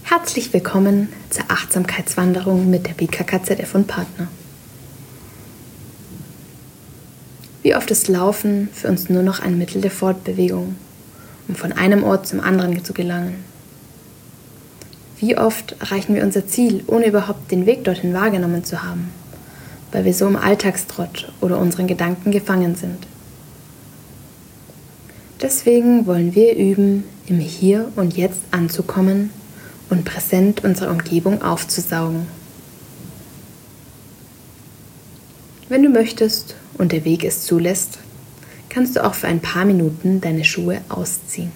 Herzlich willkommen zur Achtsamkeitswanderung mit der BKKZF und Partner. Wie oft ist Laufen für uns nur noch ein Mittel der Fortbewegung, um von einem Ort zum anderen zu gelangen? Wie oft erreichen wir unser Ziel, ohne überhaupt den Weg dorthin wahrgenommen zu haben, weil wir so im Alltagstrott oder unseren Gedanken gefangen sind? Deswegen wollen wir üben, im Hier und Jetzt anzukommen und präsent unsere Umgebung aufzusaugen. Wenn du möchtest und der Weg es zulässt, kannst du auch für ein paar Minuten deine Schuhe ausziehen.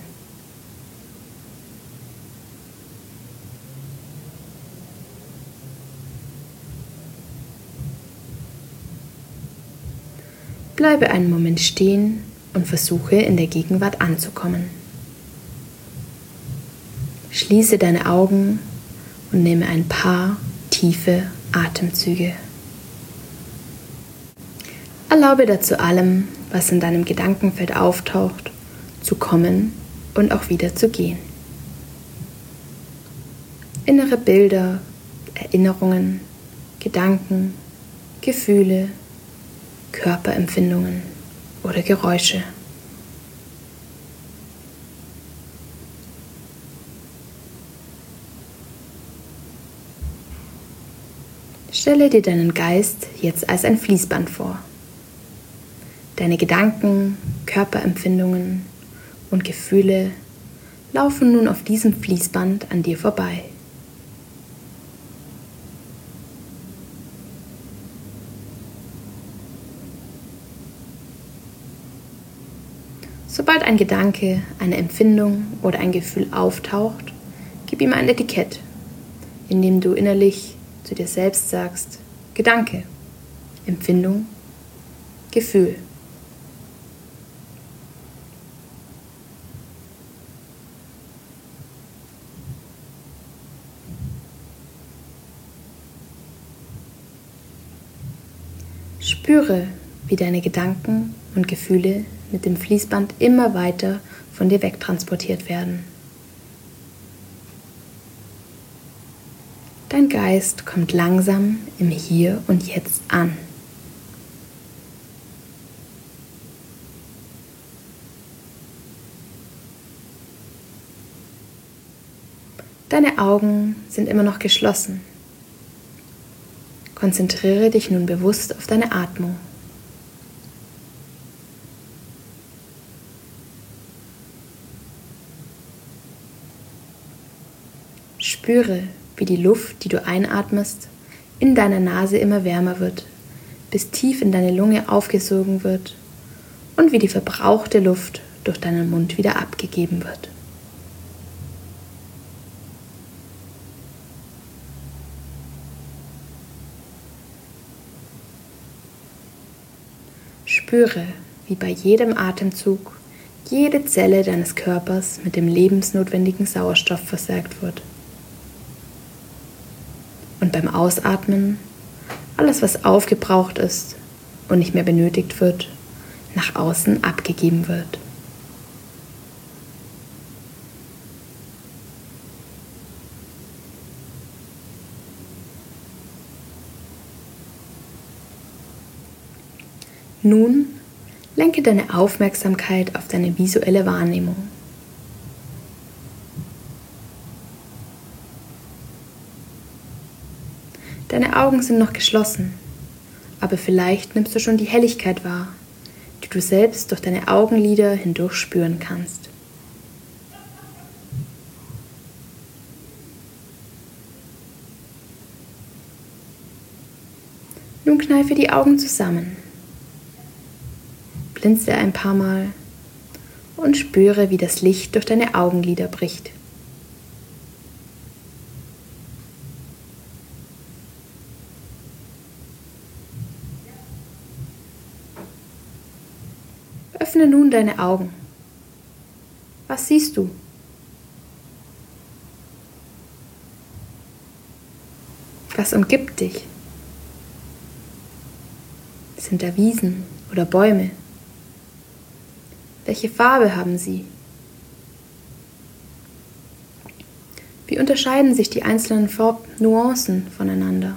Bleibe einen Moment stehen und versuche in der Gegenwart anzukommen. Schließe deine Augen und nehme ein paar tiefe Atemzüge. Erlaube dazu allem, was in deinem Gedankenfeld auftaucht, zu kommen und auch wieder zu gehen. Innere Bilder, Erinnerungen, Gedanken, Gefühle, Körperempfindungen oder Geräusche. Stelle dir deinen Geist jetzt als ein Fließband vor. Deine Gedanken, Körperempfindungen und Gefühle laufen nun auf diesem Fließband an dir vorbei. Sobald ein Gedanke, eine Empfindung oder ein Gefühl auftaucht, gib ihm ein Etikett, indem du innerlich zu dir selbst sagst: Gedanke, Empfindung, Gefühl. Spüre, wie deine Gedanken und Gefühle mit dem Fließband immer weiter von dir wegtransportiert werden. Dein Geist kommt langsam im Hier und Jetzt an. Deine Augen sind immer noch geschlossen. Konzentriere dich nun bewusst auf deine Atmung. Spüre, wie die Luft, die du einatmest, in deiner Nase immer wärmer wird, bis tief in deine Lunge aufgesogen wird und wie die verbrauchte Luft durch deinen Mund wieder abgegeben wird. Spüre, wie bei jedem Atemzug jede Zelle deines Körpers mit dem lebensnotwendigen Sauerstoff versorgt wird. Und beim Ausatmen alles, was aufgebraucht ist und nicht mehr benötigt wird, nach außen abgegeben wird. Nun lenke deine Aufmerksamkeit auf deine visuelle Wahrnehmung. Deine Augen sind noch geschlossen, aber vielleicht nimmst du schon die Helligkeit wahr, die du selbst durch deine Augenlider hindurch spüren kannst. Nun kneife die Augen zusammen, blinzle ein paar Mal und spüre, wie das Licht durch deine Augenlider bricht. Öffne nun deine Augen. Was siehst du? Was umgibt dich? Sind da Wiesen oder Bäume? Welche Farbe haben sie? Wie unterscheiden sich die einzelnen Farbnuancen voneinander?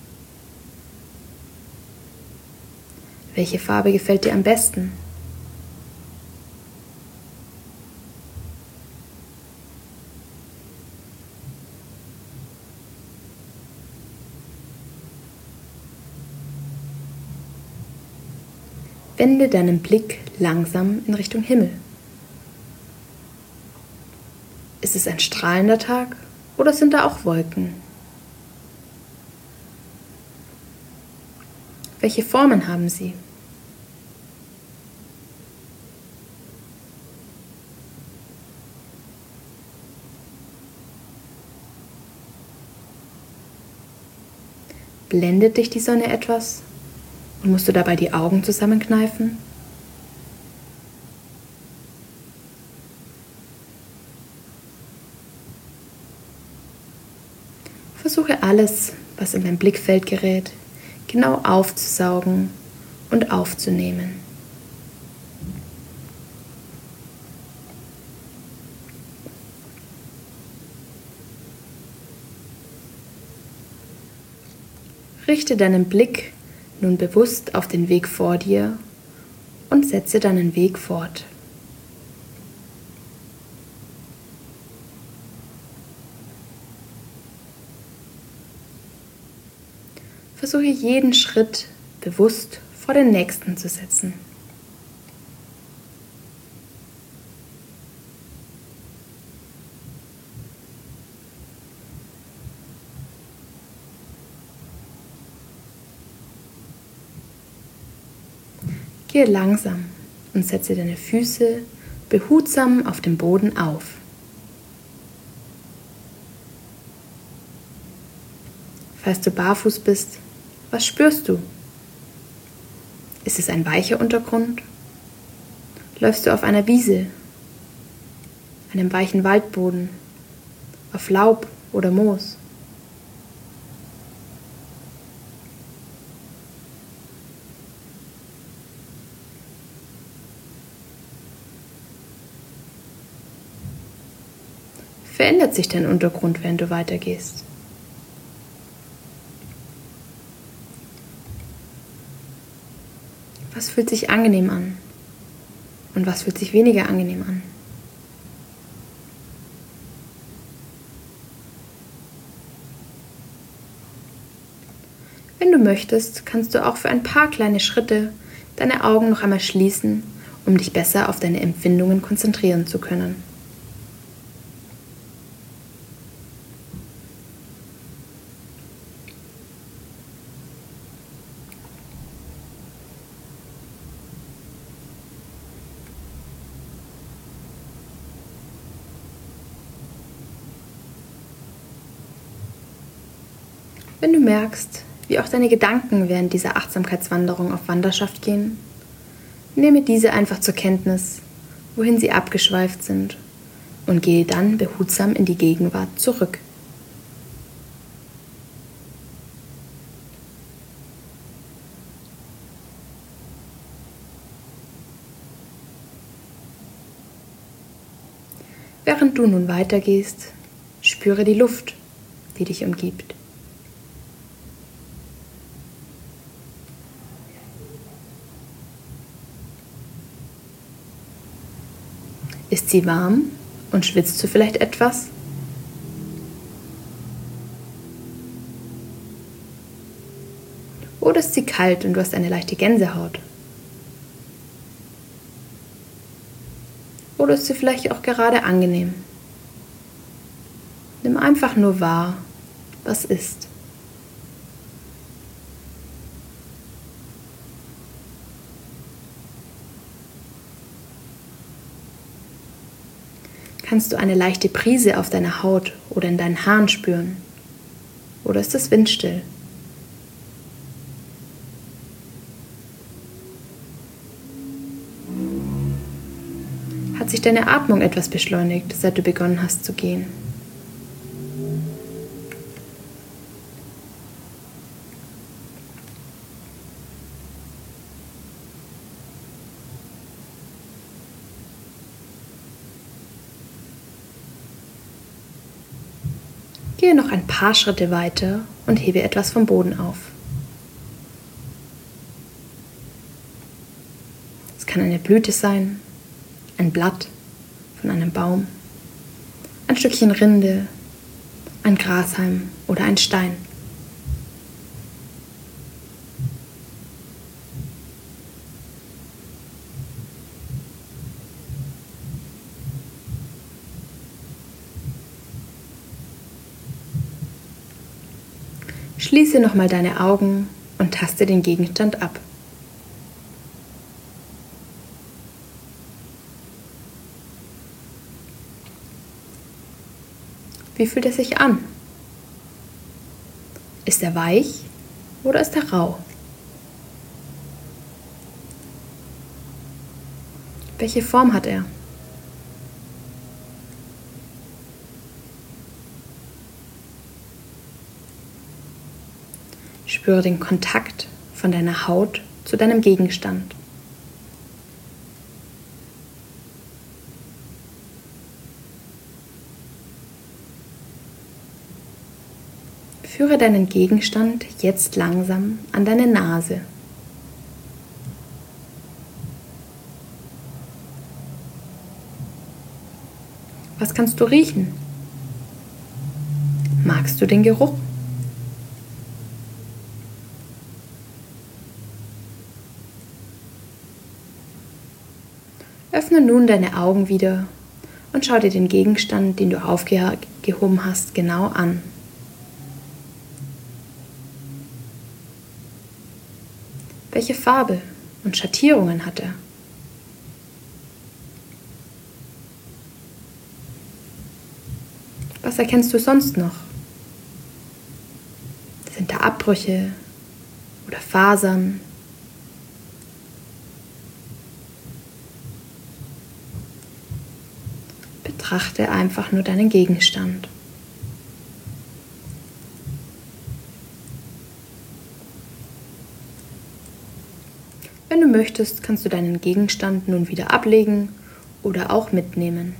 Welche Farbe gefällt dir am besten? Wende deinen Blick langsam in Richtung Himmel. Ist es ein strahlender Tag oder sind da auch Wolken? Welche Formen haben sie? Blendet dich die Sonne etwas und musst du dabei die Augen zusammenkneifen? Versuche alles, was in dein Blickfeld gerät, genau aufzusaugen und aufzunehmen. Richte deinen Blick nun bewusst auf den Weg vor dir und setze deinen Weg fort. Versuche jeden Schritt bewusst vor den nächsten zu setzen. Gehe langsam und setze deine Füße behutsam auf dem Boden auf. Falls du barfuß bist, was spürst du? Ist es ein weicher Untergrund? Läufst du auf einer Wiese, einem weichen Waldboden, auf Laub oder Moos? Verändert sich dein Untergrund, während du weitergehst? Was fühlt sich angenehm an und was fühlt sich weniger angenehm an? Wenn du möchtest, kannst du auch für ein paar kleine Schritte deine Augen noch einmal schließen, um dich besser auf deine Empfindungen konzentrieren zu können. Wenn du merkst, wie auch deine Gedanken während dieser Achtsamkeitswanderung auf Wanderschaft gehen, nehme diese einfach zur Kenntnis, wohin sie abgeschweift sind, und gehe dann behutsam in die Gegenwart zurück. Während du nun weitergehst, spüre die Luft, die dich umgibt. Ist sie warm und schwitzt du vielleicht etwas? Oder ist sie kalt und du hast eine leichte Gänsehaut? Oder ist sie vielleicht auch gerade angenehm? Nimm einfach nur wahr, was ist. Kannst du eine leichte Brise auf deiner Haut oder in deinen Haaren spüren? Oder ist es windstill? Hat sich deine Atmung etwas beschleunigt, seit du begonnen hast zu gehen? Gehe noch ein paar Schritte weiter und hebe etwas vom Boden auf. Es kann eine Blüte sein, ein Blatt von einem Baum, ein Stückchen Rinde, ein Grashalm oder ein Stein. Schließe nochmal deine Augen und taste den Gegenstand ab. Wie fühlt er sich an? Ist er weich oder ist er rau? Welche Form hat er? Spüre den Kontakt von deiner Haut zu deinem Gegenstand. Führe deinen Gegenstand jetzt langsam an deine Nase. Was kannst du riechen? Magst du den Geruch? Öffne nun deine Augen wieder und schau dir den Gegenstand, den du aufgehoben hast, genau an. Welche Farbe und Schattierungen hat er? Was erkennst du sonst noch? Sind da Abbrüche oder Fasern? Betrachte einfach nur deinen Gegenstand. Wenn du möchtest, kannst du deinen Gegenstand nun wieder ablegen oder auch mitnehmen.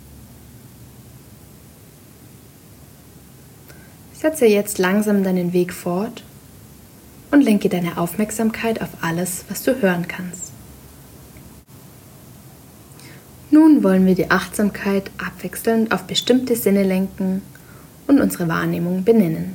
Setze jetzt langsam deinen Weg fort und lenke deine Aufmerksamkeit auf alles, was du hören kannst. Nun wollen wir die Achtsamkeit abwechselnd auf bestimmte Sinne lenken und unsere Wahrnehmung benennen.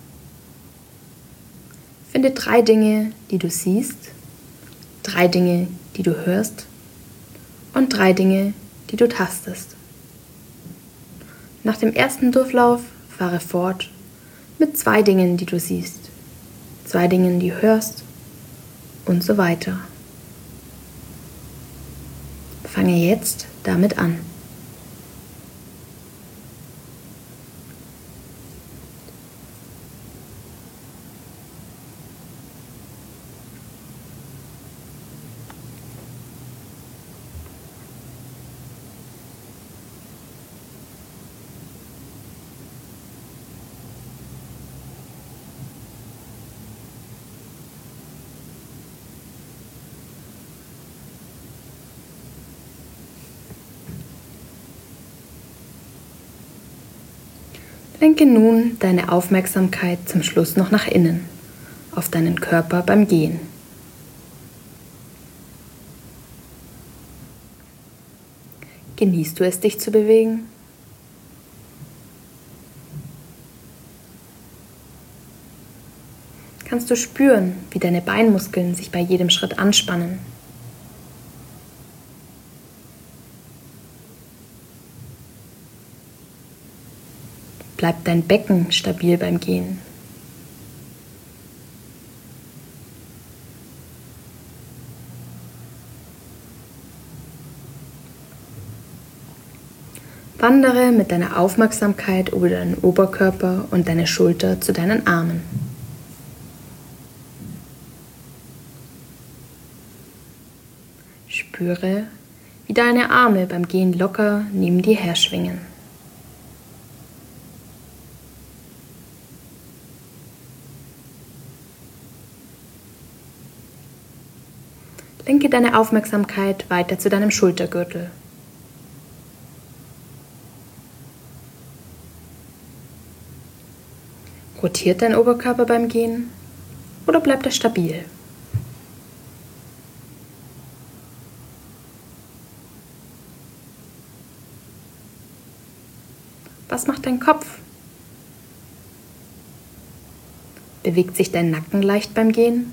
Finde 3 Dinge, die du siehst, 3 Dinge, die du hörst und 3 Dinge, die du tastest. Nach dem ersten Durchlauf fahre fort mit 2 Dingen, die du siehst, 2 Dingen, die du hörst und so weiter. Fange jetzt damit an. Lenke nun deine Aufmerksamkeit zum Schluss noch nach innen, auf deinen Körper beim Gehen. Genießt du es, dich zu bewegen? Kannst du spüren, wie deine Beinmuskeln sich bei jedem Schritt anspannen? Bleibt dein Becken stabil beim Gehen? Wandere mit deiner Aufmerksamkeit über deinen Oberkörper und deine Schulter zu deinen Armen. Spüre, wie deine Arme beim Gehen locker neben dir herschwingen. Lenke deine Aufmerksamkeit weiter zu deinem Schultergürtel. Rotiert dein Oberkörper beim Gehen oder bleibt er stabil? Was macht dein Kopf? Bewegt sich dein Nacken leicht beim Gehen?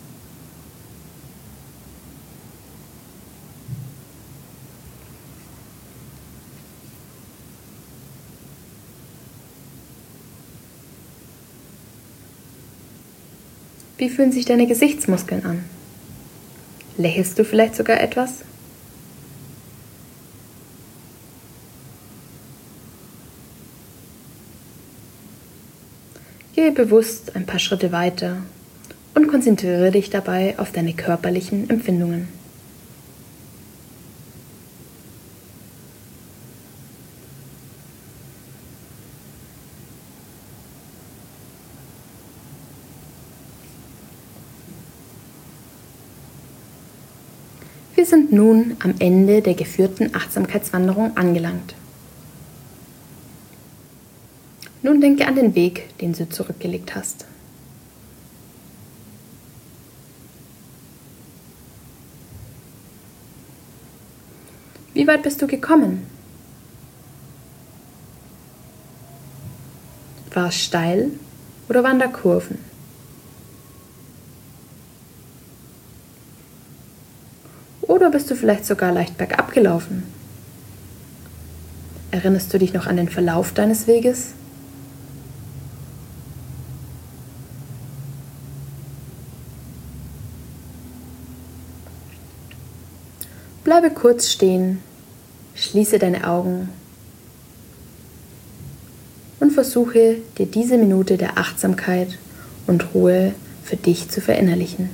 Wie fühlen sich deine Gesichtsmuskeln an? Lächelst du vielleicht sogar etwas? Gehe bewusst ein paar Schritte weiter und konzentriere dich dabei auf deine körperlichen Empfindungen. Wir sind nun am Ende der geführten Achtsamkeitswanderung angelangt. Nun denke an den Weg, den du zurückgelegt hast. Wie weit bist du gekommen? War es steil oder waren da Kurven? Oder bist du vielleicht sogar leicht bergab gelaufen? Erinnerst du dich noch an den Verlauf deines Weges? Bleibe kurz stehen, schließe deine Augen und versuche, dir diese Minute der Achtsamkeit und Ruhe für dich zu verinnerlichen.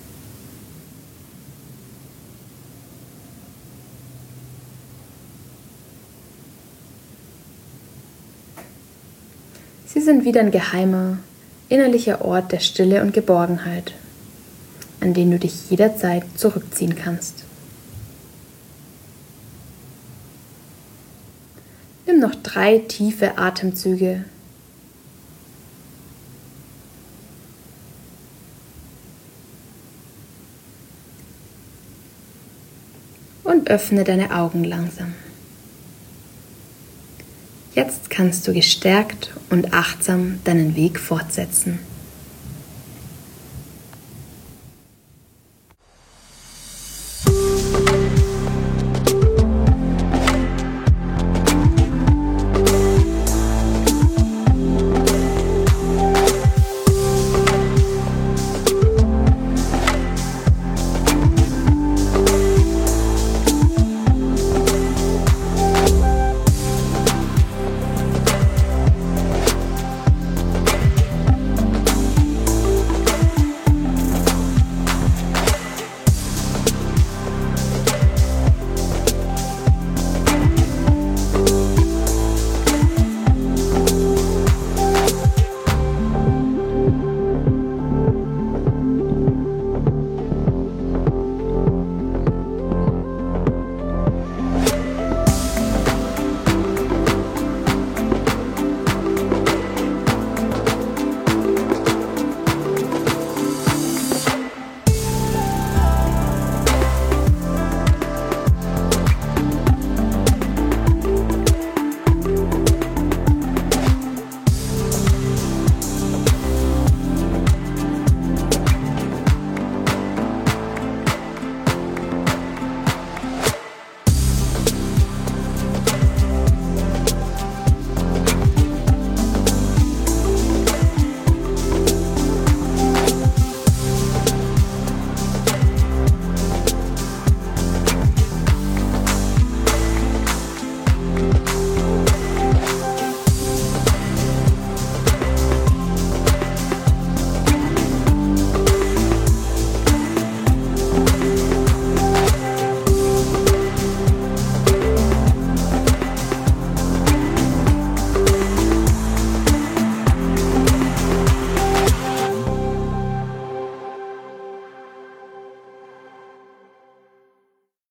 Sie sind wie dein geheimer, innerlicher Ort der Stille und Geborgenheit, an den du dich jederzeit zurückziehen kannst. Nimm noch 3 tiefe Atemzüge. Und öffne deine Augen langsam. Jetzt kannst du gestärkt und achtsam deinen Weg fortsetzen.